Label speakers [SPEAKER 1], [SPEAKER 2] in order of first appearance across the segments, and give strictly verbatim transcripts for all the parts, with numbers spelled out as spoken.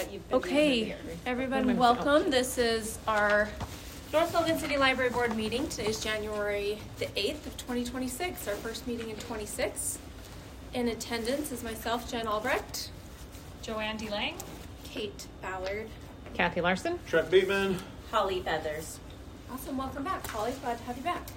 [SPEAKER 1] that you've been
[SPEAKER 2] Okay,
[SPEAKER 1] doing.
[SPEAKER 2] everyone, welcome. This is our North Logan City Library Board meeting. Today is January the eighth of twenty twenty-six, our first meeting in twenty-six. In attendance is myself, Jen Albrecht,
[SPEAKER 3] Joanne DeLang,
[SPEAKER 2] Kate Ballard,
[SPEAKER 4] Kathy Larson,
[SPEAKER 5] Trent Bateman,
[SPEAKER 1] Holly Feathers.
[SPEAKER 2] Awesome, welcome back, Holly. Glad to have you back.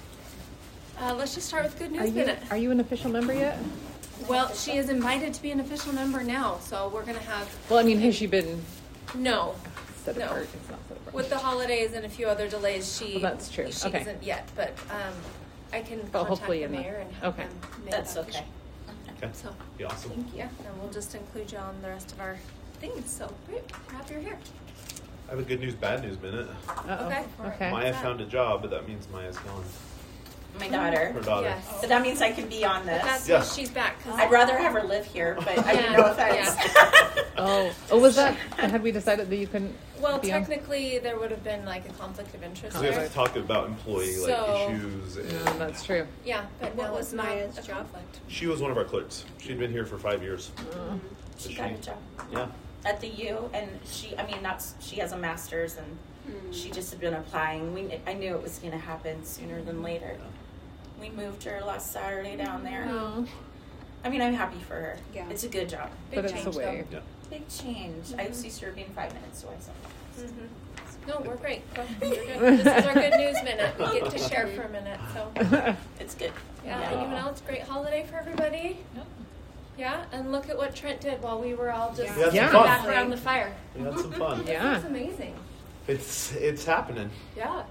[SPEAKER 2] Uh, let's just start with good news
[SPEAKER 4] are you,
[SPEAKER 2] minute.
[SPEAKER 4] are you an official member yet?
[SPEAKER 2] Well, she is invited to be an official member now, so we're going to have...
[SPEAKER 4] Well, I mean, has she been
[SPEAKER 2] No.
[SPEAKER 4] set
[SPEAKER 2] No.
[SPEAKER 4] apart? It's not set apart.
[SPEAKER 2] With the holidays and a few other delays, she,
[SPEAKER 4] Well, that's true.
[SPEAKER 2] she
[SPEAKER 4] Okay.
[SPEAKER 2] isn't yet, but um, I can
[SPEAKER 4] But
[SPEAKER 2] contact
[SPEAKER 4] hopefully
[SPEAKER 2] the
[SPEAKER 4] in the-
[SPEAKER 2] mayor and have
[SPEAKER 4] okay.
[SPEAKER 2] them make
[SPEAKER 1] That's
[SPEAKER 2] that
[SPEAKER 1] okay.
[SPEAKER 2] official.
[SPEAKER 5] okay,
[SPEAKER 2] So,
[SPEAKER 5] be awesome.
[SPEAKER 2] thank you. And we'll just include you on the rest of our things. So, great. Happy you're here.
[SPEAKER 5] I have a good news, bad news minute.
[SPEAKER 4] Uh-oh.
[SPEAKER 2] Okay.
[SPEAKER 4] Okay.
[SPEAKER 5] Maya
[SPEAKER 2] that?
[SPEAKER 5] found a job, but that means Maya's gone.
[SPEAKER 1] My daughter.
[SPEAKER 5] Her daughter.
[SPEAKER 2] Yes.
[SPEAKER 1] So that means I can be on
[SPEAKER 2] But
[SPEAKER 1] this.
[SPEAKER 2] that's
[SPEAKER 5] Yeah.
[SPEAKER 2] why she's back. 'Cause
[SPEAKER 1] I'd rather have her live here, but I mean,
[SPEAKER 2] Yeah.
[SPEAKER 1] no offense.
[SPEAKER 4] Oh, oh, was that? Had we decided that you couldn't?
[SPEAKER 2] Well,
[SPEAKER 4] be on?
[SPEAKER 2] technically, there would have been like a conflict of interest
[SPEAKER 5] So we have
[SPEAKER 2] there.
[SPEAKER 5] to talk about employee like
[SPEAKER 2] So-
[SPEAKER 5] issues. And
[SPEAKER 4] No, that's true.
[SPEAKER 2] Yeah, but
[SPEAKER 6] What
[SPEAKER 2] now
[SPEAKER 6] was
[SPEAKER 2] it's not
[SPEAKER 6] Maya's
[SPEAKER 2] a
[SPEAKER 6] job?
[SPEAKER 2] conflict.
[SPEAKER 5] she was one of our clerks. She'd been here for five years.
[SPEAKER 4] Uh,
[SPEAKER 1] She got a job
[SPEAKER 5] Yeah.
[SPEAKER 1] at the U, and she, I mean, that's, she has a master's, and she just had been applying. We, I knew it was going to happen sooner than later. We moved her last Saturday down there.
[SPEAKER 4] oh.
[SPEAKER 1] I mean, I'm happy for her.
[SPEAKER 6] Yeah.
[SPEAKER 1] It's a good job.
[SPEAKER 2] Big
[SPEAKER 4] But it's
[SPEAKER 2] change,
[SPEAKER 4] a way.
[SPEAKER 5] Yeah.
[SPEAKER 1] Big change. I was used to her being five minutes away. So.
[SPEAKER 2] though. Mhm. No, we're great. Go ahead. You're good. This is our good news minute. We get to share for a minute. So,
[SPEAKER 1] It's good.
[SPEAKER 2] yeah.
[SPEAKER 1] Yeah.
[SPEAKER 2] Anyone else? Great holiday for everybody.
[SPEAKER 3] Nope.
[SPEAKER 2] Yeah, and look at what Trent did while we were all just
[SPEAKER 5] We had some
[SPEAKER 4] Yeah.
[SPEAKER 5] fun.
[SPEAKER 2] back around the fire.
[SPEAKER 5] We had some fun.
[SPEAKER 4] Yeah.
[SPEAKER 2] That's amazing.
[SPEAKER 5] It's it's happening.
[SPEAKER 2] Yeah.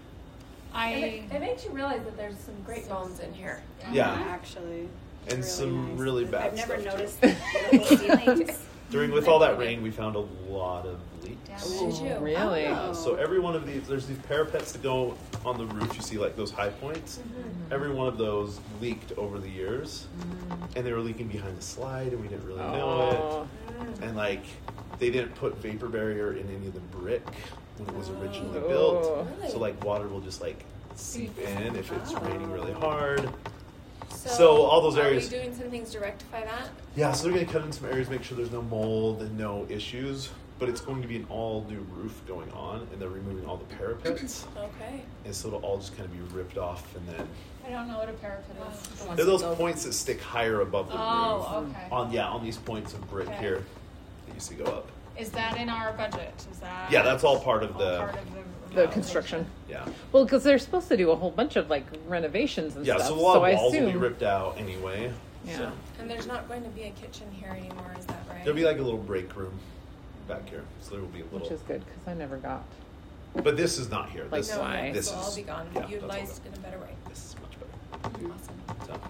[SPEAKER 3] I
[SPEAKER 2] And it, it makes you realize that there's some great bones in here.
[SPEAKER 5] Yeah.
[SPEAKER 6] Actually.
[SPEAKER 5] And
[SPEAKER 6] really
[SPEAKER 5] some
[SPEAKER 6] nice.
[SPEAKER 5] really bad
[SPEAKER 6] I've never
[SPEAKER 5] stuff, too.
[SPEAKER 6] noticed the beautiful ceilings.
[SPEAKER 5] During with all that rain, we found a lot of leaks.
[SPEAKER 2] Did you?
[SPEAKER 4] Really?
[SPEAKER 6] Oh.
[SPEAKER 5] So every one of these, there's these parapets that go on the roof. You see like those high points. Every one of those leaked over the years, and they were leaking behind the slide, and we didn't really know
[SPEAKER 4] Oh.
[SPEAKER 5] it. And like, they didn't put vapor barrier in any of the brick when it was originally
[SPEAKER 4] Oh.
[SPEAKER 5] built.
[SPEAKER 2] Really?
[SPEAKER 5] So like, water will just like seep in if it's raining really hard.
[SPEAKER 2] So,
[SPEAKER 5] So all those areas-
[SPEAKER 2] Are we doing some things to rectify that?
[SPEAKER 5] Yeah, so they're going to cut in some areas, make sure there's no mold and no issues. But it's going to be an all new roof going on, and they're removing all the parapets,
[SPEAKER 2] Okay.
[SPEAKER 5] and so it'll all just kind of be ripped off, and then
[SPEAKER 3] I don't know what a parapet is.
[SPEAKER 5] they're those points that stick higher above the
[SPEAKER 3] Oh,
[SPEAKER 5] roof.
[SPEAKER 3] okay.
[SPEAKER 5] On yeah, on these points of brick
[SPEAKER 3] Okay.
[SPEAKER 5] here that you see go up.
[SPEAKER 3] Is that in our budget? Is that
[SPEAKER 5] Yeah, that's all part of
[SPEAKER 3] all
[SPEAKER 5] the
[SPEAKER 3] part of the,
[SPEAKER 4] The
[SPEAKER 3] renovation?
[SPEAKER 4] construction.
[SPEAKER 5] yeah.
[SPEAKER 4] Well, because they're supposed to do a whole bunch of like renovations and
[SPEAKER 5] Yeah,
[SPEAKER 4] stuff.
[SPEAKER 5] so a lot
[SPEAKER 4] so
[SPEAKER 5] of
[SPEAKER 4] I
[SPEAKER 5] walls
[SPEAKER 4] assume.
[SPEAKER 5] will be ripped out anyway.
[SPEAKER 4] Yeah.
[SPEAKER 5] So
[SPEAKER 2] And there's not going to be a kitchen here anymore, is that right?
[SPEAKER 5] there'll be like a little break room back here. So there will be a
[SPEAKER 4] Which
[SPEAKER 5] little.
[SPEAKER 4] is good because I never got.
[SPEAKER 5] But this is not here.
[SPEAKER 4] Like
[SPEAKER 5] This,
[SPEAKER 2] no,
[SPEAKER 4] why?
[SPEAKER 2] no,
[SPEAKER 5] this
[SPEAKER 2] so
[SPEAKER 5] is
[SPEAKER 2] I'll be gone.
[SPEAKER 5] yeah, that's all
[SPEAKER 2] Utilized
[SPEAKER 5] good.
[SPEAKER 2] in a better way.
[SPEAKER 5] This is much better.
[SPEAKER 2] Awesome.
[SPEAKER 5] So.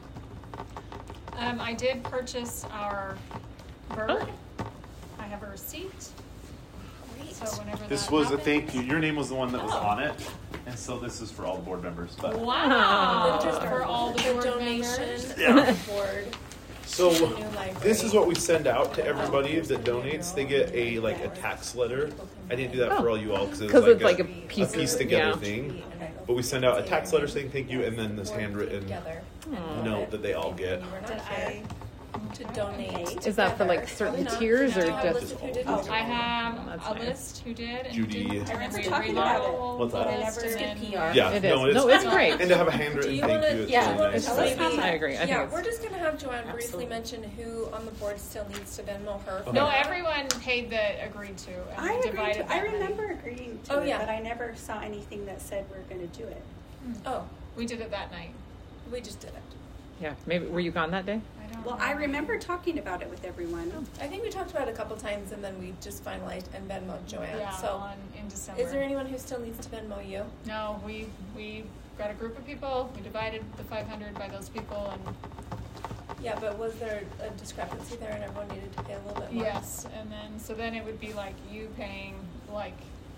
[SPEAKER 3] Um, I did purchase our bird. I have a receipt.
[SPEAKER 2] Great.
[SPEAKER 3] So whenever
[SPEAKER 5] This
[SPEAKER 3] that
[SPEAKER 5] was a
[SPEAKER 3] happens-
[SPEAKER 5] thank you. Your name was the one that was
[SPEAKER 3] Oh.
[SPEAKER 5] on it, and so this is for all the board members. But
[SPEAKER 3] Wow!
[SPEAKER 2] Just
[SPEAKER 3] for all the board
[SPEAKER 2] donation
[SPEAKER 3] members.
[SPEAKER 5] Yeah.
[SPEAKER 2] board.
[SPEAKER 5] so
[SPEAKER 2] New library.
[SPEAKER 5] this is what we send out to everybody that donates. They get a like a tax letter. I didn't do that for all you all because it was
[SPEAKER 4] Because
[SPEAKER 5] like,
[SPEAKER 4] it's like a
[SPEAKER 5] a,
[SPEAKER 4] piece,
[SPEAKER 5] a piece
[SPEAKER 4] of,
[SPEAKER 5] together
[SPEAKER 4] yeah.
[SPEAKER 5] thing. But we send out a tax letter saying thank you, and then this handwritten note that they all get.
[SPEAKER 2] Did I to donate?
[SPEAKER 4] Is that for like
[SPEAKER 2] together.
[SPEAKER 4] certain
[SPEAKER 2] Probably not.
[SPEAKER 4] tiers or
[SPEAKER 2] Do you have a
[SPEAKER 4] just?
[SPEAKER 2] list of who did?
[SPEAKER 1] Oh,
[SPEAKER 3] I have
[SPEAKER 4] That's
[SPEAKER 3] a
[SPEAKER 4] nice.
[SPEAKER 3] list who did. And
[SPEAKER 5] Judy.
[SPEAKER 3] who didn't.
[SPEAKER 1] I remember
[SPEAKER 3] And
[SPEAKER 1] talking
[SPEAKER 3] we
[SPEAKER 1] about it.
[SPEAKER 3] remodeled
[SPEAKER 5] What's that?
[SPEAKER 3] the
[SPEAKER 1] It's
[SPEAKER 3] list
[SPEAKER 1] good
[SPEAKER 3] and
[SPEAKER 1] P
[SPEAKER 3] then-
[SPEAKER 1] R.
[SPEAKER 5] Yeah,
[SPEAKER 4] It
[SPEAKER 5] no,
[SPEAKER 4] is.
[SPEAKER 5] it's,
[SPEAKER 4] No, it's great.
[SPEAKER 5] and to have a
[SPEAKER 2] Do
[SPEAKER 5] handwritten
[SPEAKER 2] you
[SPEAKER 5] thank
[SPEAKER 2] wanna-
[SPEAKER 5] you. It's
[SPEAKER 1] yeah,
[SPEAKER 5] really nice.
[SPEAKER 1] tell us
[SPEAKER 5] but-
[SPEAKER 4] I agree. I think
[SPEAKER 2] Yeah,
[SPEAKER 4] it's,
[SPEAKER 2] we're just gonna have Joanne briefly
[SPEAKER 1] Absolutely.
[SPEAKER 2] mention who on the board still needs to Venmo her.
[SPEAKER 5] Okay.
[SPEAKER 3] No, everyone paid that agreed to. And
[SPEAKER 6] I
[SPEAKER 3] we
[SPEAKER 6] agreed
[SPEAKER 3] divided
[SPEAKER 6] to, I
[SPEAKER 3] that money.
[SPEAKER 6] remember agreeing to
[SPEAKER 2] Oh,
[SPEAKER 6] it,
[SPEAKER 2] yeah.
[SPEAKER 6] but I never saw anything that said we're going to do it.
[SPEAKER 2] Oh,
[SPEAKER 3] We did it that night.
[SPEAKER 2] we just did it.
[SPEAKER 4] yeah. Maybe were you gone that day?
[SPEAKER 3] I don't
[SPEAKER 6] Well,
[SPEAKER 3] know.
[SPEAKER 6] I remember talking about it with everyone.
[SPEAKER 2] I think we talked about it a couple times and then we just finalized and Venmoed Joanne.
[SPEAKER 3] Yeah,
[SPEAKER 2] So,
[SPEAKER 3] on, in December.
[SPEAKER 2] is there anyone who still needs to Venmo you?
[SPEAKER 3] No, we we got a group of people. We divided the five hundred by those people, and
[SPEAKER 2] Yeah, but was there a discrepancy there and everyone needed to pay a little bit more?
[SPEAKER 3] yes, and then so then it would be like you paying like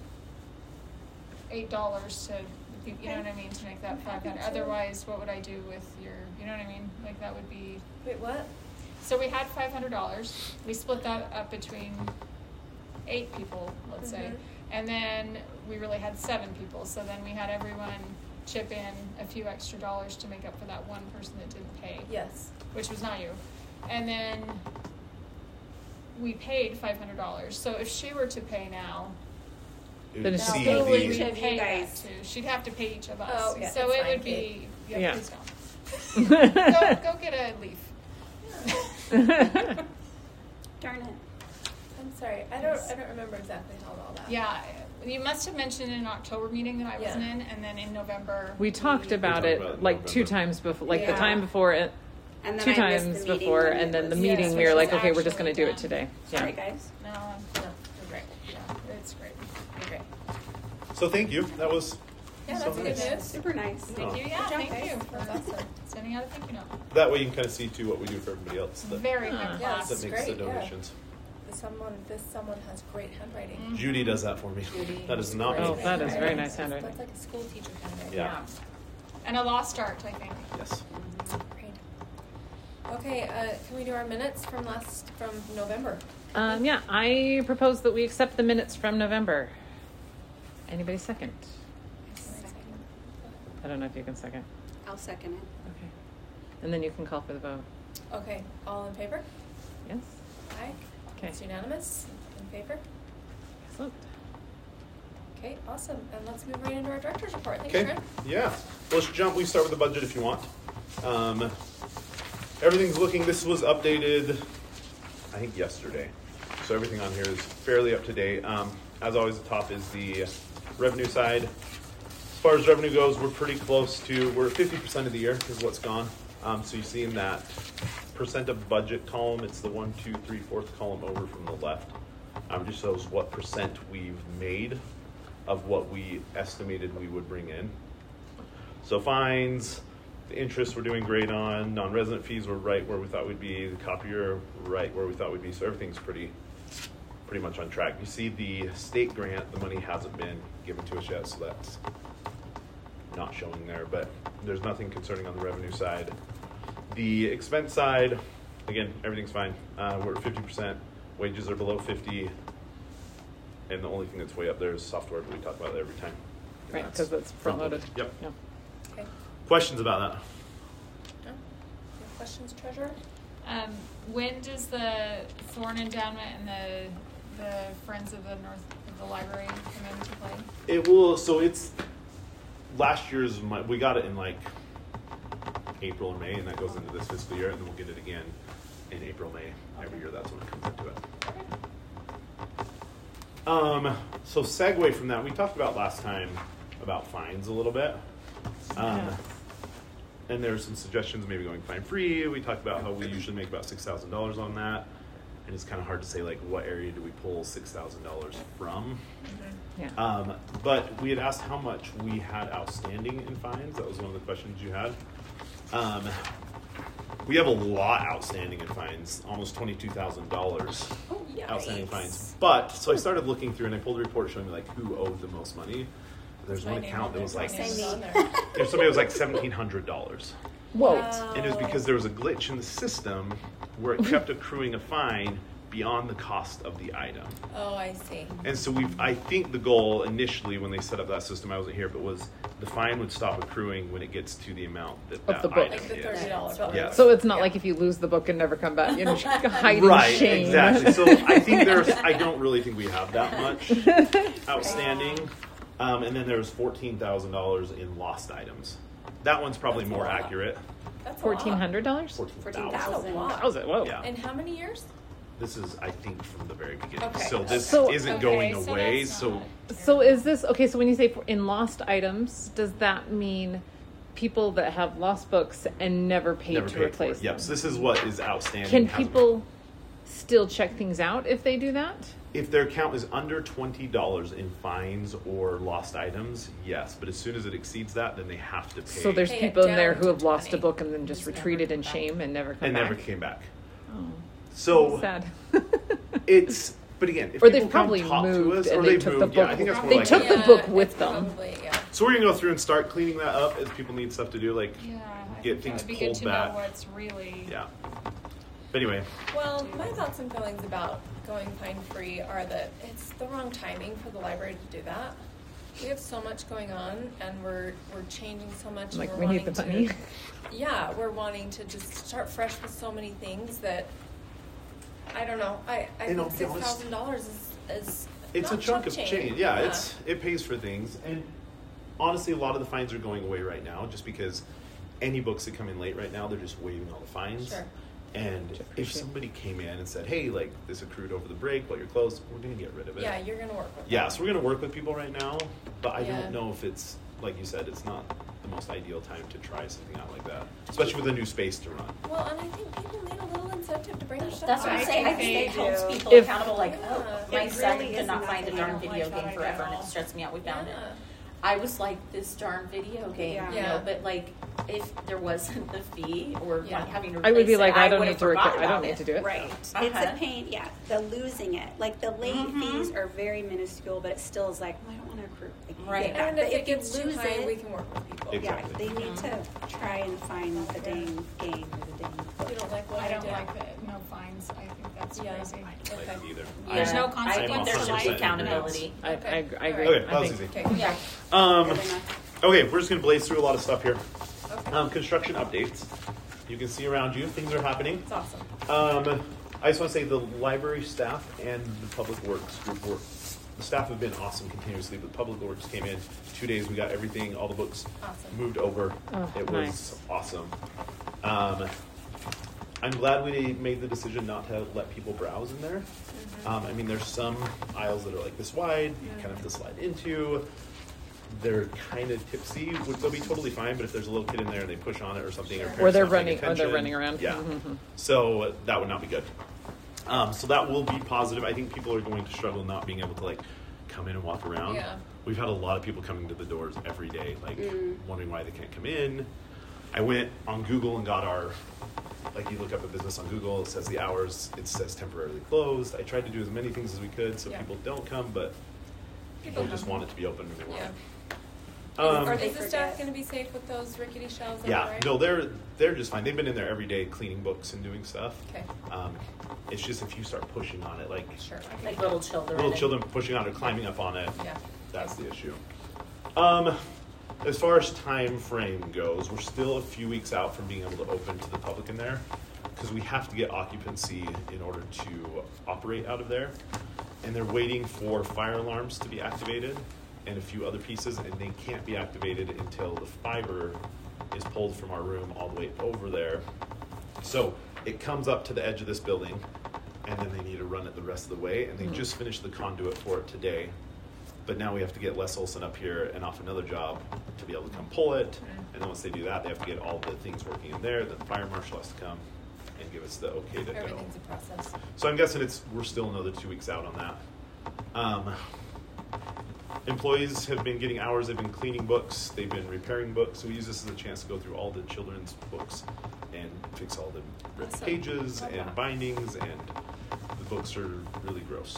[SPEAKER 3] eight dollars to, you know what I mean, to make that
[SPEAKER 2] I'm
[SPEAKER 3] five
[SPEAKER 2] happy
[SPEAKER 3] hundred.
[SPEAKER 2] to.
[SPEAKER 3] Otherwise, what would I do with your, you know what I mean? Like that would be.
[SPEAKER 2] Wait, what?
[SPEAKER 3] So we had five hundred dollars. We split that up between eight people, let's say,
[SPEAKER 2] Mhm.
[SPEAKER 3] and then we really had seven people. So then we had everyone chip in a few extra dollars to make up for that one person that didn't pay,
[SPEAKER 2] Yes.
[SPEAKER 3] which was not you. And then we paid five hundred dollars. So if she were to pay now,
[SPEAKER 5] It
[SPEAKER 4] Then
[SPEAKER 5] would
[SPEAKER 4] it's
[SPEAKER 3] now
[SPEAKER 5] see
[SPEAKER 3] who would
[SPEAKER 5] the,
[SPEAKER 3] we
[SPEAKER 6] Each of you
[SPEAKER 3] pay that
[SPEAKER 6] guys.
[SPEAKER 3] to? She'd have to pay each of us.
[SPEAKER 1] Oh, yeah,
[SPEAKER 3] so
[SPEAKER 1] it's
[SPEAKER 3] it
[SPEAKER 1] fine,
[SPEAKER 3] would be, yeah,
[SPEAKER 4] Yeah.
[SPEAKER 3] please don't. go, go get a leaf.
[SPEAKER 6] Darn it.
[SPEAKER 2] I'm sorry, I don't, I don't remember exactly how all that.
[SPEAKER 3] Yeah, you must have mentioned in an October meeting that I wasn't
[SPEAKER 2] Yeah.
[SPEAKER 3] in, and then in November.
[SPEAKER 4] We talked about
[SPEAKER 5] talked
[SPEAKER 4] it
[SPEAKER 5] about it in
[SPEAKER 4] like two
[SPEAKER 5] November.
[SPEAKER 4] times before, like the
[SPEAKER 6] Yeah.
[SPEAKER 4] time before it,
[SPEAKER 6] And then
[SPEAKER 4] two
[SPEAKER 6] I missed the
[SPEAKER 4] times
[SPEAKER 6] meeting
[SPEAKER 4] before,
[SPEAKER 6] when
[SPEAKER 4] and
[SPEAKER 6] it
[SPEAKER 4] then the
[SPEAKER 6] was-
[SPEAKER 3] Yeah,
[SPEAKER 4] meeting
[SPEAKER 3] so
[SPEAKER 4] we were
[SPEAKER 3] it's
[SPEAKER 4] like, okay, we're just
[SPEAKER 3] actually
[SPEAKER 4] gonna do it
[SPEAKER 3] done.
[SPEAKER 4] today.
[SPEAKER 6] Sorry,
[SPEAKER 4] Yeah.
[SPEAKER 6] guys.
[SPEAKER 3] No,
[SPEAKER 2] No, you're great.
[SPEAKER 3] yeah, it's great.
[SPEAKER 2] You're great.
[SPEAKER 5] so thank you. That was
[SPEAKER 2] Yeah,
[SPEAKER 5] so
[SPEAKER 2] that's good
[SPEAKER 5] nice.
[SPEAKER 2] news.
[SPEAKER 6] Super nice.
[SPEAKER 3] Thank
[SPEAKER 5] Oh.
[SPEAKER 3] you, yeah,
[SPEAKER 2] Good job,
[SPEAKER 3] thank
[SPEAKER 2] guys.
[SPEAKER 3] you for
[SPEAKER 2] That's awesome.
[SPEAKER 3] sending out a thank you note.
[SPEAKER 5] That way you can kind of see too what we do for everybody else that,
[SPEAKER 3] Very
[SPEAKER 4] Ah.
[SPEAKER 3] high
[SPEAKER 2] Yeah,
[SPEAKER 3] class.
[SPEAKER 5] that makes
[SPEAKER 2] great,
[SPEAKER 5] the
[SPEAKER 2] yeah.
[SPEAKER 5] donations.
[SPEAKER 2] This someone, this someone has great handwriting.
[SPEAKER 3] Mhm.
[SPEAKER 5] Judy does that for me.
[SPEAKER 2] Judy.
[SPEAKER 5] That is not
[SPEAKER 4] Oh,
[SPEAKER 5] me.
[SPEAKER 4] that is very
[SPEAKER 2] Handwriting.
[SPEAKER 4] nice handwriting.
[SPEAKER 2] That's like a school teacher handwriting.
[SPEAKER 5] Yeah.
[SPEAKER 3] And a lost art, I think.
[SPEAKER 5] Yes.
[SPEAKER 2] Great. Okay, uh, can we do our minutes from last, from November?
[SPEAKER 4] Um, yeah, I propose that we accept the minutes from November. Anybody second? I don't know if you can second.
[SPEAKER 6] I'll second it.
[SPEAKER 4] Okay. And then you can call for the vote.
[SPEAKER 2] Okay, all in favor?
[SPEAKER 4] Yes?
[SPEAKER 2] Aye.
[SPEAKER 4] Okay.
[SPEAKER 2] It's unanimous, in favor?
[SPEAKER 4] Excellent.
[SPEAKER 2] Okay, awesome, and let's move right into our director's report. Thanks,
[SPEAKER 5] Okay.
[SPEAKER 2] Sharon.
[SPEAKER 5] Yeah. Let's jump. We start with the budget if you want. Um, everything's looking. This was updated, I think yesterday. So everything on here is fairly up to date. Um, as always, the top is the revenue side. As far as revenue goes, we're pretty close to. We're at fifty percent of the year is what's gone. Um, so you see in that percent of budget column, it's the one, two, three, fourth column over from the left. Um, just shows what percent we've made of what we estimated we would bring in. So fines, the interest we're doing great on, non-resident fees were right where we thought we'd be, the copier right where we thought we'd be, so everything's pretty pretty much on track. You see the state grant, the money hasn't been given to us yet, so that's not showing there, but there's nothing concerning on the revenue side. The expense side, again, everything's fine. Uh, we're at fifty percent, wages are below fifty, and the only thing that's way up there is software, but we talk about that every time. And
[SPEAKER 4] Right,
[SPEAKER 5] that's
[SPEAKER 4] because it's front-loaded.
[SPEAKER 5] Yep.
[SPEAKER 4] Yeah.
[SPEAKER 2] Okay.
[SPEAKER 5] Questions about that?
[SPEAKER 2] No? Any questions, Treasurer?
[SPEAKER 3] Um, when does the Thorn Endowment and the the Friends of the North of the Library come into play?
[SPEAKER 5] It will, so it's, last year's, my, we got it in like April or May, and that goes into this fiscal year, and then we'll get it again in April, May. Every year, that's when it comes into it. Um, so segue from that, we talked about last time about fines a little bit. Um,
[SPEAKER 4] Yeah.
[SPEAKER 5] and there's some suggestions maybe going fine free. We talked about how we usually make about six thousand dollars on that. And it's kind of hard to say like what area do we pull six thousand dollars from.
[SPEAKER 4] Yeah.
[SPEAKER 5] Um, but we had asked how much we had outstanding in fines. That was one of the questions you had. Um, we have a lot outstanding in fines, almost twenty-two thousand dollars
[SPEAKER 2] Oh,
[SPEAKER 5] outstanding fines. But, so I started looking through and I pulled a report showing me like who owed the most money. There's
[SPEAKER 2] My
[SPEAKER 5] one
[SPEAKER 2] name
[SPEAKER 5] account
[SPEAKER 2] on
[SPEAKER 5] that was
[SPEAKER 2] there.
[SPEAKER 5] like,
[SPEAKER 2] My name's
[SPEAKER 6] Same
[SPEAKER 2] on
[SPEAKER 6] me.
[SPEAKER 2] there.
[SPEAKER 5] there's somebody was like seventeen hundred dollars.
[SPEAKER 4] Whoa.
[SPEAKER 5] And it was because there was a glitch in the system where it kept accruing a fine beyond the cost of the item.
[SPEAKER 2] Oh, I see.
[SPEAKER 5] And so we've, I think the goal initially when they set up that system, I wasn't here, but was the fine would stop accruing when it gets to the amount that
[SPEAKER 4] Of
[SPEAKER 5] that
[SPEAKER 4] the book.
[SPEAKER 5] item
[SPEAKER 2] Like the
[SPEAKER 5] is.
[SPEAKER 2] thirty dollars.
[SPEAKER 5] Yes.
[SPEAKER 4] So it's not
[SPEAKER 2] Yeah.
[SPEAKER 4] like if you lose the book and never come back, you know, hide in
[SPEAKER 5] Right,
[SPEAKER 4] shame.
[SPEAKER 5] exactly. So I think there's, I don't really think we have that much outstanding. Um, and then there's fourteen thousand dollars in lost items. That one's probably
[SPEAKER 2] That's a
[SPEAKER 5] more
[SPEAKER 2] lot.
[SPEAKER 5] accurate.
[SPEAKER 2] That's a
[SPEAKER 4] Fourteen
[SPEAKER 2] lot.
[SPEAKER 4] hundred dollars?
[SPEAKER 5] fourteen
[SPEAKER 6] Fourteen
[SPEAKER 5] thousand.
[SPEAKER 2] That's a
[SPEAKER 6] thousand.
[SPEAKER 2] lot.
[SPEAKER 4] Was it? Whoa.
[SPEAKER 5] Yeah.
[SPEAKER 2] In how many years?
[SPEAKER 5] This is, I think, from the very beginning.
[SPEAKER 2] Okay.
[SPEAKER 5] So this
[SPEAKER 4] So-
[SPEAKER 5] isn't
[SPEAKER 3] Okay,
[SPEAKER 5] going
[SPEAKER 3] so
[SPEAKER 5] away.
[SPEAKER 3] that's
[SPEAKER 5] So,
[SPEAKER 3] not
[SPEAKER 4] So is this okay? So when you say for- in lost items, does that mean people that have lost books and never paid
[SPEAKER 5] never
[SPEAKER 4] to
[SPEAKER 5] paid for
[SPEAKER 4] replace
[SPEAKER 5] it.
[SPEAKER 4] them?
[SPEAKER 5] Yep. So this is what is outstanding.
[SPEAKER 4] Can
[SPEAKER 5] hasn't-
[SPEAKER 4] people still check things out if they do that?
[SPEAKER 5] If their account is under twenty dollars in fines or lost items, yes. But as soon as it exceeds that, then they have to pay.
[SPEAKER 4] So there's
[SPEAKER 2] Pay it
[SPEAKER 4] people in there
[SPEAKER 2] down
[SPEAKER 4] who
[SPEAKER 2] to
[SPEAKER 4] have lost a
[SPEAKER 2] twenty.
[SPEAKER 4] book and then just
[SPEAKER 2] Just never
[SPEAKER 4] retreated
[SPEAKER 2] come
[SPEAKER 4] in
[SPEAKER 2] back.
[SPEAKER 4] shame and never come
[SPEAKER 5] and
[SPEAKER 4] back.
[SPEAKER 5] never came back.
[SPEAKER 4] Oh,
[SPEAKER 5] So
[SPEAKER 4] sad.
[SPEAKER 5] it's, but again, if
[SPEAKER 4] Or
[SPEAKER 5] people
[SPEAKER 4] they've
[SPEAKER 5] come
[SPEAKER 4] probably
[SPEAKER 5] talk to
[SPEAKER 4] moved
[SPEAKER 5] us,
[SPEAKER 4] and
[SPEAKER 5] or
[SPEAKER 4] they
[SPEAKER 5] they've
[SPEAKER 4] took the
[SPEAKER 5] moved, yeah,
[SPEAKER 4] book
[SPEAKER 5] I think that's more
[SPEAKER 4] They
[SPEAKER 5] likely.
[SPEAKER 4] took the book with
[SPEAKER 2] it's
[SPEAKER 4] them.
[SPEAKER 2] Probably, yeah.
[SPEAKER 5] So we're gonna go through and start cleaning that up as people need stuff to do, like
[SPEAKER 3] Yeah, I
[SPEAKER 5] get
[SPEAKER 3] think
[SPEAKER 5] things
[SPEAKER 3] that would be
[SPEAKER 5] pulled
[SPEAKER 3] good to
[SPEAKER 5] back.
[SPEAKER 3] know what's really.
[SPEAKER 5] Yeah. But anyway,
[SPEAKER 2] Well, my thoughts and feelings about going fine free are that it's the wrong timing for the library to do that. We have so much going on, and we're we're changing so much. and
[SPEAKER 4] Like
[SPEAKER 2] we're
[SPEAKER 4] we need
[SPEAKER 2] wanting
[SPEAKER 4] the
[SPEAKER 2] to-
[SPEAKER 4] money.
[SPEAKER 2] Yeah, we're wanting to just start fresh with so many things that I don't know. I, I
[SPEAKER 5] And I'll
[SPEAKER 2] think
[SPEAKER 5] be
[SPEAKER 2] six
[SPEAKER 5] honest,
[SPEAKER 2] thousand dollars is is
[SPEAKER 5] It's
[SPEAKER 2] not
[SPEAKER 5] a chunk of
[SPEAKER 2] change.
[SPEAKER 5] change. Yeah, it's it pays for things. And honestly, a lot of the fines are going away right now just because any books that come in late right now, they're just waiving all the fines.
[SPEAKER 2] Sure.
[SPEAKER 5] And if
[SPEAKER 4] appreciate.
[SPEAKER 5] somebody came in and said, hey, like this accrued over the break while you're closed, we're going to get rid of it.
[SPEAKER 2] Yeah, you're gonna work with.
[SPEAKER 5] Yeah,
[SPEAKER 2] them.
[SPEAKER 5] so we're going to work with people right now, but I
[SPEAKER 2] Yeah.
[SPEAKER 5] don't know if it's, like you said, it's not the most ideal time to try something out like that, especially with a new space to run.
[SPEAKER 2] Well, and I think people need a little incentive to bring their stuff.
[SPEAKER 1] That's what
[SPEAKER 2] back.
[SPEAKER 1] I'm saying. I
[SPEAKER 3] I
[SPEAKER 1] think it
[SPEAKER 3] think
[SPEAKER 1] helps
[SPEAKER 6] they do.
[SPEAKER 1] people
[SPEAKER 4] If-
[SPEAKER 1] accountable. Like, oh,
[SPEAKER 2] Yeah.
[SPEAKER 1] my
[SPEAKER 6] It
[SPEAKER 1] son
[SPEAKER 6] really
[SPEAKER 1] did
[SPEAKER 6] is
[SPEAKER 1] not find a
[SPEAKER 6] nothing.
[SPEAKER 1] darn
[SPEAKER 6] I don't
[SPEAKER 1] video
[SPEAKER 3] like that
[SPEAKER 1] game
[SPEAKER 3] idea
[SPEAKER 1] forever,
[SPEAKER 3] at
[SPEAKER 1] and
[SPEAKER 3] all.
[SPEAKER 1] it stressed me out. We found it.
[SPEAKER 2] Yeah.
[SPEAKER 1] I was like, this darn video game,
[SPEAKER 6] Yeah.
[SPEAKER 1] you
[SPEAKER 2] Yeah.
[SPEAKER 1] know. But like, if there wasn't the fee or
[SPEAKER 2] Yeah.
[SPEAKER 1] like having to
[SPEAKER 4] I would be
[SPEAKER 1] replace
[SPEAKER 4] like,
[SPEAKER 1] it,
[SPEAKER 4] I don't
[SPEAKER 1] would
[SPEAKER 4] need
[SPEAKER 1] have
[SPEAKER 4] to record.
[SPEAKER 1] forgot
[SPEAKER 4] I don't
[SPEAKER 1] about
[SPEAKER 4] need
[SPEAKER 1] it.
[SPEAKER 4] to do it.
[SPEAKER 6] Right. It's
[SPEAKER 1] Uh-huh.
[SPEAKER 6] a pain. Yeah. The losing it. Like the late
[SPEAKER 1] Mhm.
[SPEAKER 6] fees are very minuscule, but it still is like, well, I don't want to accrue. Like, you
[SPEAKER 1] Right.
[SPEAKER 6] get back.
[SPEAKER 2] And
[SPEAKER 6] But
[SPEAKER 2] if it
[SPEAKER 6] you
[SPEAKER 2] gets too
[SPEAKER 6] lose
[SPEAKER 2] high,
[SPEAKER 6] it,
[SPEAKER 2] we can work with people.
[SPEAKER 5] Exactly.
[SPEAKER 6] yeah, they need to try and find the dang game or the dang book.
[SPEAKER 2] You don't like what
[SPEAKER 3] I don't
[SPEAKER 2] did.
[SPEAKER 3] like the no fines. I think that's
[SPEAKER 2] Yeah.
[SPEAKER 3] crazy.
[SPEAKER 5] Like
[SPEAKER 2] Okay.
[SPEAKER 5] either.
[SPEAKER 3] There's no
[SPEAKER 1] I
[SPEAKER 3] consequence
[SPEAKER 1] think there
[SPEAKER 5] for
[SPEAKER 1] should
[SPEAKER 5] life.
[SPEAKER 1] be accountability.
[SPEAKER 4] I, I, I
[SPEAKER 2] Okay.
[SPEAKER 4] agree.
[SPEAKER 5] Okay,
[SPEAKER 4] I
[SPEAKER 5] that was
[SPEAKER 4] think-
[SPEAKER 5] easy.
[SPEAKER 2] Okay.
[SPEAKER 1] Yeah.
[SPEAKER 5] Um,
[SPEAKER 6] Good enough.
[SPEAKER 5] okay, we're just going to blaze through a lot of stuff here.
[SPEAKER 2] Okay.
[SPEAKER 5] Um, construction updates. You can see around you, things are happening.
[SPEAKER 2] It's awesome.
[SPEAKER 5] Um, I just want to say the library staff and the public works group work. The staff have been awesome continuously, but public works came in two days. We got everything, all the books
[SPEAKER 2] Awesome.
[SPEAKER 5] moved over.
[SPEAKER 4] Oh,
[SPEAKER 5] it was
[SPEAKER 4] nice.
[SPEAKER 5] awesome. Um, I'm glad we made the decision not to let people browse in there.
[SPEAKER 2] Mm-hmm.
[SPEAKER 5] Um, I mean, there's some aisles that are like this wide, you kind of have to slide into. They're kind of tipsy, which they'll be totally fine, but if there's a little kid in there and they push on it or something, or,
[SPEAKER 4] Or
[SPEAKER 5] parents
[SPEAKER 4] they're
[SPEAKER 5] not paying
[SPEAKER 4] running, or they're
[SPEAKER 5] attention,
[SPEAKER 4] running around.
[SPEAKER 5] Yeah.
[SPEAKER 4] Mhm.
[SPEAKER 5] So that would not be good. Um, so that will be positive. I think people are going to struggle not being able to like come in and walk around.
[SPEAKER 2] Yeah.
[SPEAKER 5] We've had a lot of people coming to the doors every day, like
[SPEAKER 6] Mm.
[SPEAKER 5] wondering why they can't come in. I went on Google and got our, like you look up a business on Google, it says the hours, it says temporarily closed. I tried to do as many things as we could so
[SPEAKER 2] Yeah.
[SPEAKER 5] people don't come, but people
[SPEAKER 2] People
[SPEAKER 5] just
[SPEAKER 2] come.
[SPEAKER 5] want it to be open when they want
[SPEAKER 2] Yeah.
[SPEAKER 5] it. Um,
[SPEAKER 2] Are
[SPEAKER 6] They
[SPEAKER 2] is the staff
[SPEAKER 6] forget.
[SPEAKER 2] going to be safe with those rickety shelves?
[SPEAKER 5] yeah,
[SPEAKER 2] right?
[SPEAKER 5] no, they're they're just fine. They've been in there every day cleaning books and doing stuff.
[SPEAKER 2] Okay.
[SPEAKER 5] Um, it's just if you start pushing on it, like
[SPEAKER 2] Sure.
[SPEAKER 1] Like little children.
[SPEAKER 5] little
[SPEAKER 1] and-
[SPEAKER 5] children pushing on it, climbing up on it,
[SPEAKER 2] Yeah.
[SPEAKER 5] that's the issue. Um, as far as time frame goes, we're still a few weeks out from being able to open to the public in there because we have to get occupancy in order to operate out of there. And they're waiting for fire alarms to be activated and a few other pieces, and they can't be activated until the fiber is pulled from our room all the way over there. So it comes up to the edge of this building, and then they need to run it the rest of the way, and they just finished the conduit for it today. But now we have to get Les Olson up here and off another job to be able to come pull it. And then once they do that, they have to get all the things working in there. Then the fire marshal has to come and give us the okay to go.
[SPEAKER 2] Everything's a process.
[SPEAKER 5] So I'm guessing it's we're still another two weeks out on that. Um, employees have been getting hours. They've been cleaning books. They've been repairing books. So we use this as a chance to go through all the children's books and fix all the ripped
[SPEAKER 2] Awesome.
[SPEAKER 5] pages
[SPEAKER 2] Love
[SPEAKER 5] and
[SPEAKER 2] that.
[SPEAKER 5] bindings, and the books are really gross.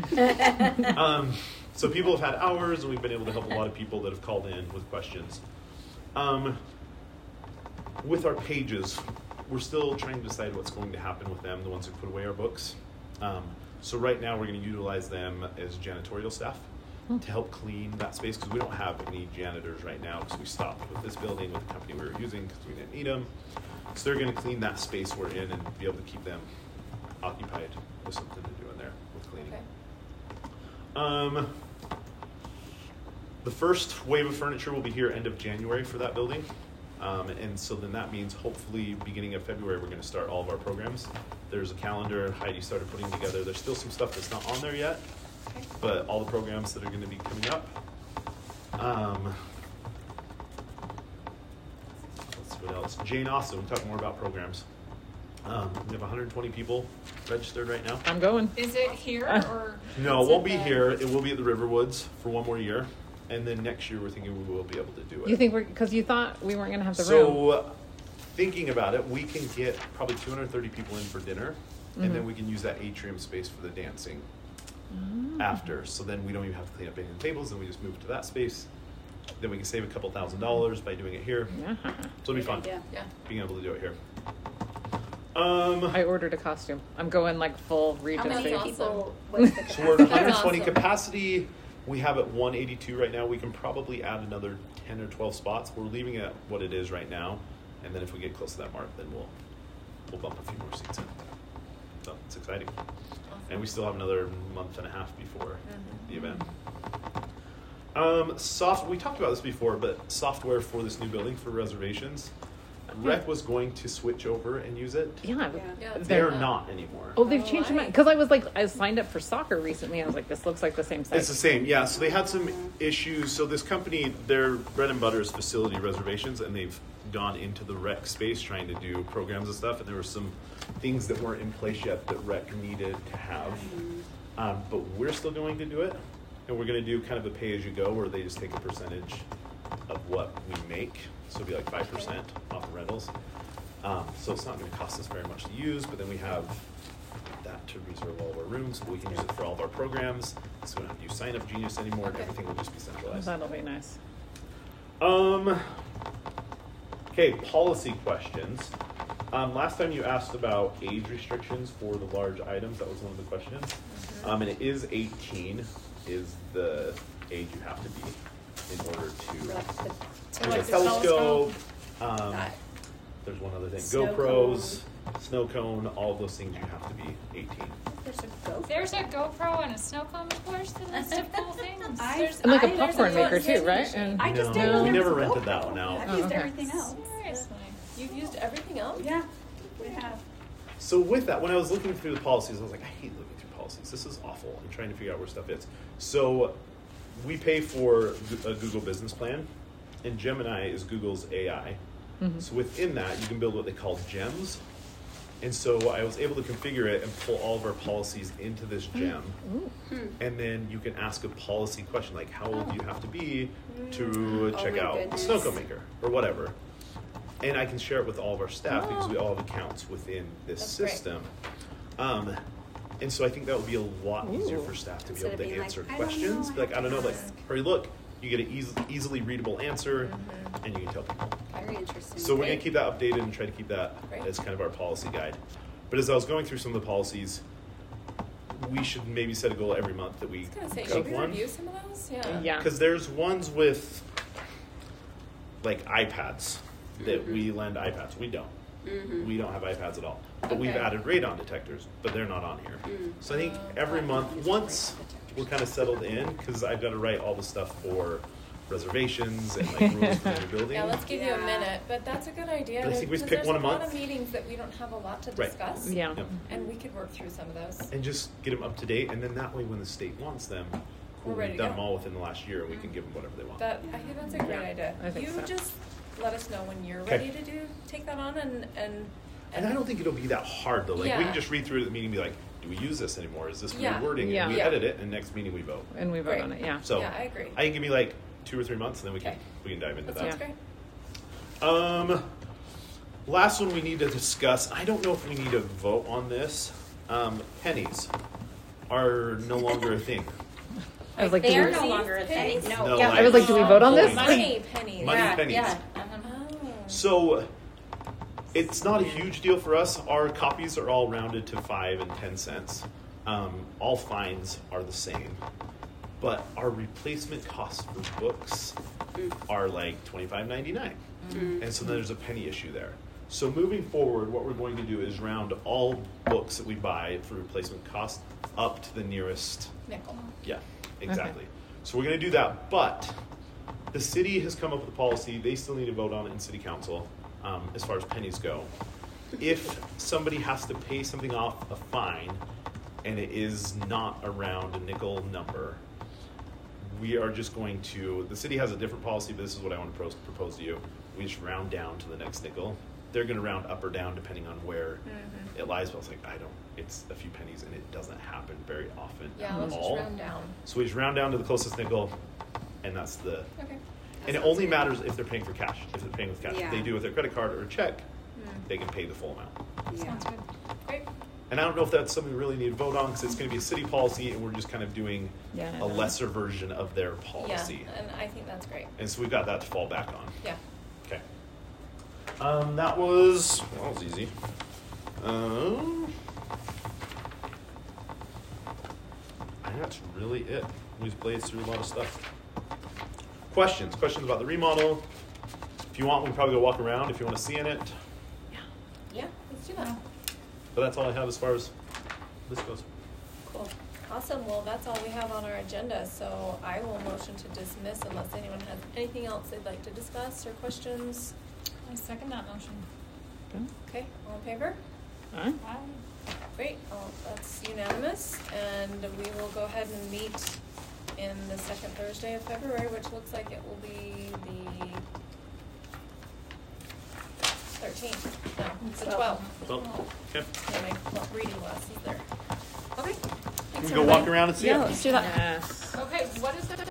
[SPEAKER 5] um, so people have had hours, and we've been able to help a lot of people that have called in with questions. Um, with our pages, we're still trying to decide what's going to happen with them, the ones who put away our books. Um, so right now we're going to utilize them as janitorial staff to help clean that space because we don't have any janitors right now because we stopped with this building with the company we were using because we didn't need them. So they're going to clean that space we're in and be able to keep them occupied with something to do in there with cleaning.
[SPEAKER 2] Okay.
[SPEAKER 5] Um, the first wave of furniture will be here end of January for that building. Um, and so then that means hopefully beginning of February, we're going to start all of our programs. There's a calendar Heidi started putting together. There's still some stuff that's not on there yet,
[SPEAKER 2] Okay.
[SPEAKER 5] but all the programs that are going to be coming up. Um, let's see what else. Jane Austen, we'll talk more about programs. Um, we have one hundred twenty people registered right now.
[SPEAKER 4] I'm going.
[SPEAKER 3] Is it here or?
[SPEAKER 5] No,
[SPEAKER 3] is
[SPEAKER 5] it won't
[SPEAKER 3] it
[SPEAKER 5] be
[SPEAKER 3] the-
[SPEAKER 5] here. It will be at the Riverwoods for one more year. And then next year, we're thinking we will be able to do it.
[SPEAKER 4] You think we're because you thought we weren't going to have the room?
[SPEAKER 5] So, uh, thinking about it, we can get probably two hundred thirty people in for dinner, and then we can use that atrium space for the dancing after. So then we don't even have to clean up any of the tables, and we just move to that space. Then we can save a couple thousand dollars by doing it here.
[SPEAKER 4] Yeah.
[SPEAKER 5] So it'll be fun
[SPEAKER 6] Yeah.
[SPEAKER 2] Yeah.
[SPEAKER 5] being able to do it here. Um,
[SPEAKER 4] I ordered a costume. I'm going like full
[SPEAKER 6] How
[SPEAKER 4] Regent
[SPEAKER 6] many
[SPEAKER 2] That's
[SPEAKER 4] thing.
[SPEAKER 6] people? What's the
[SPEAKER 5] So we're at
[SPEAKER 6] capacity?
[SPEAKER 5] one hundred twenty
[SPEAKER 2] awesome.
[SPEAKER 5] capacity. We have at one eighty-two right now. We can probably add another ten or twelve spots. We're leaving it at what it is right now, and then if we get close to that mark, then we'll we'll bump a few more seats in. So it's exciting. And we still have another month and a half before the event. Um, soft. We talked about this before, but software for this new building for reservations. Rec was going to switch over and use it.
[SPEAKER 4] Yeah.
[SPEAKER 6] Yeah.
[SPEAKER 2] Yeah,
[SPEAKER 5] They're
[SPEAKER 2] yeah.
[SPEAKER 5] not anymore.
[SPEAKER 4] Oh, they've
[SPEAKER 2] Oh,
[SPEAKER 4] changed
[SPEAKER 2] why?
[SPEAKER 4] my because I was like I signed up for soccer recently. I was like, this looks like the same site.
[SPEAKER 5] It's the same, yeah. So they had some issues. So this company, their bread and butter is facility reservations, and they've gone into the rec space trying to do programs and stuff. And there were some things that weren't in place yet that rec needed to have. Um, but we're still going to do it, and we're going to do kind of a pay-as-you-go, where they just take a percentage of what we make. So it'll be like five percent off the rentals. Um, so it's not going to cost us very much to use, but then we have that to reserve all of our rooms. But we can use it for all of our programs, so we don't have to use Sign Up Genius anymore.
[SPEAKER 2] Okay.
[SPEAKER 5] Everything will just be centralized.
[SPEAKER 4] That'll be nice.
[SPEAKER 5] Um. Okay, policy questions. Um, last time you asked about age restrictions for the large items. That was one of the questions.
[SPEAKER 2] Mm-hmm.
[SPEAKER 5] Um, and it is eighteen is the age you have to be in order to.
[SPEAKER 6] Like the
[SPEAKER 2] To
[SPEAKER 5] There's
[SPEAKER 2] like
[SPEAKER 5] a
[SPEAKER 2] the
[SPEAKER 5] telescope. Um,
[SPEAKER 2] That-
[SPEAKER 5] there's one other thing.
[SPEAKER 6] Snow
[SPEAKER 5] GoPros, snow cone, all of those things you have to be eighteen.
[SPEAKER 6] There's a GoPro.
[SPEAKER 3] There's a GoPro and a snow cone, of course, the list of cool things.
[SPEAKER 6] I-
[SPEAKER 3] There's-
[SPEAKER 4] And like a
[SPEAKER 6] I-
[SPEAKER 4] popcorn
[SPEAKER 6] there's a-
[SPEAKER 4] maker too, right? And
[SPEAKER 6] I just
[SPEAKER 5] No,
[SPEAKER 6] didn't know
[SPEAKER 5] we
[SPEAKER 6] there
[SPEAKER 5] never
[SPEAKER 6] was a
[SPEAKER 5] rented
[SPEAKER 6] GoPro.
[SPEAKER 5] that one out.
[SPEAKER 6] I've
[SPEAKER 4] Oh,
[SPEAKER 6] used
[SPEAKER 4] okay.
[SPEAKER 6] everything else.
[SPEAKER 3] Seriously.
[SPEAKER 2] You've used everything else?
[SPEAKER 6] Yeah, we have.
[SPEAKER 5] So with that, when I was looking through the policies, I was like, I hate looking through policies. This is awful. I'm trying to figure out where stuff is. So we pay for a Google business plan, and Gemini is Google's A I.
[SPEAKER 4] Mhm.
[SPEAKER 5] So within that, you can build what they call gems. And so I was able to configure it and pull all of our policies into this gem.
[SPEAKER 4] Ooh.
[SPEAKER 5] And then you can ask a policy question like, how old do you have to be to
[SPEAKER 6] Oh
[SPEAKER 5] check
[SPEAKER 6] my
[SPEAKER 5] out
[SPEAKER 6] goodness.
[SPEAKER 5] the Snowcone Maker or whatever. And I can share it with all of our staff because we all have accounts within this
[SPEAKER 2] That's great.
[SPEAKER 5] system. Um, and so I think that would be a lot easier
[SPEAKER 4] Ooh.
[SPEAKER 5] for staff to be
[SPEAKER 6] Instead
[SPEAKER 5] able
[SPEAKER 6] of
[SPEAKER 5] to
[SPEAKER 6] being like,
[SPEAKER 5] answer
[SPEAKER 6] "I don't
[SPEAKER 5] questions.
[SPEAKER 6] know,
[SPEAKER 5] Be like,
[SPEAKER 6] I
[SPEAKER 5] I don't know,
[SPEAKER 6] have to
[SPEAKER 5] like,
[SPEAKER 6] ask."
[SPEAKER 5] hurry, look, you get an easy, easily readable answer
[SPEAKER 2] Mm-hmm.
[SPEAKER 5] and you can tell people.
[SPEAKER 6] Very interesting.
[SPEAKER 5] So we're going
[SPEAKER 2] Great.
[SPEAKER 5] to keep that updated and try to keep that
[SPEAKER 2] Great.
[SPEAKER 5] as kind of our policy guide. But as I was going through some of the policies, we should maybe set a goal every month that we
[SPEAKER 2] I was gonna say,
[SPEAKER 5] pick
[SPEAKER 2] should we
[SPEAKER 5] one.
[SPEAKER 2] review some of those? Yeah.
[SPEAKER 4] Yeah.
[SPEAKER 5] Because there's ones with like iPads that
[SPEAKER 2] Mm-hmm.
[SPEAKER 5] we lend iPads. We don't.
[SPEAKER 6] Mhm.
[SPEAKER 5] We don't have iPads at all. But we've
[SPEAKER 2] Okay.
[SPEAKER 5] added radon detectors, but they're not on here.
[SPEAKER 6] Mm.
[SPEAKER 5] So I think
[SPEAKER 2] Oh,
[SPEAKER 5] every
[SPEAKER 2] got it.
[SPEAKER 5] month, once we're kind of settled in, because I've got to write all the stuff for reservations and like rules for the building.
[SPEAKER 2] Yeah, let's give you a
[SPEAKER 6] Yeah.
[SPEAKER 2] minute, but that's a good idea.
[SPEAKER 5] But I think we
[SPEAKER 2] because
[SPEAKER 5] pick
[SPEAKER 2] there's
[SPEAKER 5] one a
[SPEAKER 2] a lot
[SPEAKER 5] month.
[SPEAKER 2] of meetings that we don't have a lot to
[SPEAKER 5] Right.
[SPEAKER 2] discuss.
[SPEAKER 4] Yeah.
[SPEAKER 5] Yep.
[SPEAKER 2] And we could work through some of those.
[SPEAKER 5] And just get them up to date, and then that way, when the state wants them,
[SPEAKER 2] We're
[SPEAKER 5] cool,
[SPEAKER 2] ready
[SPEAKER 5] we've
[SPEAKER 2] to
[SPEAKER 5] done
[SPEAKER 2] go.
[SPEAKER 5] them all within the last year, and we can give them whatever they want.
[SPEAKER 2] That I think that's a great
[SPEAKER 4] Yeah,
[SPEAKER 2] idea.
[SPEAKER 4] I think
[SPEAKER 2] you
[SPEAKER 4] so.
[SPEAKER 2] just let us know when you're
[SPEAKER 5] Okay.
[SPEAKER 2] ready to do take that on and and
[SPEAKER 5] And I don't think it'll be that hard though. Like we
[SPEAKER 2] Yeah.
[SPEAKER 5] can just read through it at the meeting and be like, do we use this anymore? Is this
[SPEAKER 2] Yeah.
[SPEAKER 5] rewording?
[SPEAKER 4] Yeah.
[SPEAKER 5] And we
[SPEAKER 2] Yeah.
[SPEAKER 5] edit it, and next meeting we vote.
[SPEAKER 4] And we vote
[SPEAKER 2] Great.
[SPEAKER 4] on it. Yeah.
[SPEAKER 5] So
[SPEAKER 2] Yeah, I agree.
[SPEAKER 5] I think give me like two or three months, and then we can
[SPEAKER 2] Okay.
[SPEAKER 5] we can dive into
[SPEAKER 2] that
[SPEAKER 5] that.
[SPEAKER 2] sounds
[SPEAKER 4] Yeah.
[SPEAKER 2] great.
[SPEAKER 5] Um, last one we need to discuss. I don't know if we need to vote on this. Um, pennies are no longer a thing.
[SPEAKER 4] I was like,
[SPEAKER 1] They
[SPEAKER 4] do
[SPEAKER 1] are
[SPEAKER 4] we,
[SPEAKER 1] no longer a thing.
[SPEAKER 6] No.
[SPEAKER 5] No,
[SPEAKER 1] Yeah.
[SPEAKER 5] like,
[SPEAKER 4] I was like, do we vote on this?
[SPEAKER 2] Money pennies.
[SPEAKER 5] Money
[SPEAKER 1] yeah,
[SPEAKER 5] pennies.
[SPEAKER 1] Yeah. Uh-huh.
[SPEAKER 2] Oh.
[SPEAKER 5] So it's not a huge deal for us. Our copies are all rounded to five and ten cents. Um, all fines are the same, but our replacement costs for books are like twenty-five ninety-nine, and so there's a penny issue there. So moving forward, what we're going to do is round all books that we buy for replacement cost up to the nearest.
[SPEAKER 2] Nickel.
[SPEAKER 5] Yeah, exactly. So we're going to do that, but the city has come up with a policy. They still need to vote on it in city council um, as far as pennies go. If somebody has to pay something off a fine and it is not around a nickel number, we are just going to, the city has a different policy, but this is what I want to pros- propose to you. We just round down to the next nickel. They're going to round up or down depending on where it lies. But I was like, I don't, it's a few pennies and it doesn't happen very often
[SPEAKER 2] Yeah,
[SPEAKER 5] at
[SPEAKER 2] let's just
[SPEAKER 5] all.
[SPEAKER 2] round down.
[SPEAKER 5] So we just round down to the closest nickel, and that's the.
[SPEAKER 2] Okay.
[SPEAKER 5] And it only matters if they're paying for cash. If they're paying with cash,
[SPEAKER 6] Yeah.
[SPEAKER 5] if they do with their credit card or a check, they can pay the full amount.
[SPEAKER 6] Yeah.
[SPEAKER 3] Sounds good.
[SPEAKER 2] Great.
[SPEAKER 5] And I don't know if that's something we really need to vote on because it's going to be a city policy, and we're just kind of doing
[SPEAKER 4] Yeah, I
[SPEAKER 5] a
[SPEAKER 4] know.
[SPEAKER 5] lesser version of their policy.
[SPEAKER 2] Yeah, and I think that's great.
[SPEAKER 5] And so we've got that to fall back on.
[SPEAKER 2] Yeah.
[SPEAKER 5] Okay. Um, that was well, that was easy. Um, I think that's really it. We just blazed through a lot of stuff. Questions? Questions about the remodel? If you want, we can probably go walk around if you want to see in it.
[SPEAKER 2] Yeah, let's do that.
[SPEAKER 5] But that's all I have as far as this goes.
[SPEAKER 2] Cool. Awesome. Well, that's all we have on our agenda. So I will motion to dismiss unless anyone has anything else they'd like to discuss or questions.
[SPEAKER 3] I second that motion.
[SPEAKER 2] Okay. All in favor?
[SPEAKER 4] All right.
[SPEAKER 3] Aye.
[SPEAKER 2] Great. Oh, that's unanimous. And we will go ahead and meet in the second Thursday of February, which looks like it will be the thirteenth. No, it's the twelfth.
[SPEAKER 5] Well, okay.
[SPEAKER 2] Yeah, my reading glasses there. Okay.
[SPEAKER 5] You
[SPEAKER 2] Thanks,
[SPEAKER 5] can go
[SPEAKER 2] everybody.
[SPEAKER 5] walk around and see
[SPEAKER 2] Yeah,
[SPEAKER 5] it.
[SPEAKER 2] let's do that.
[SPEAKER 4] Yes.
[SPEAKER 3] Okay, what is the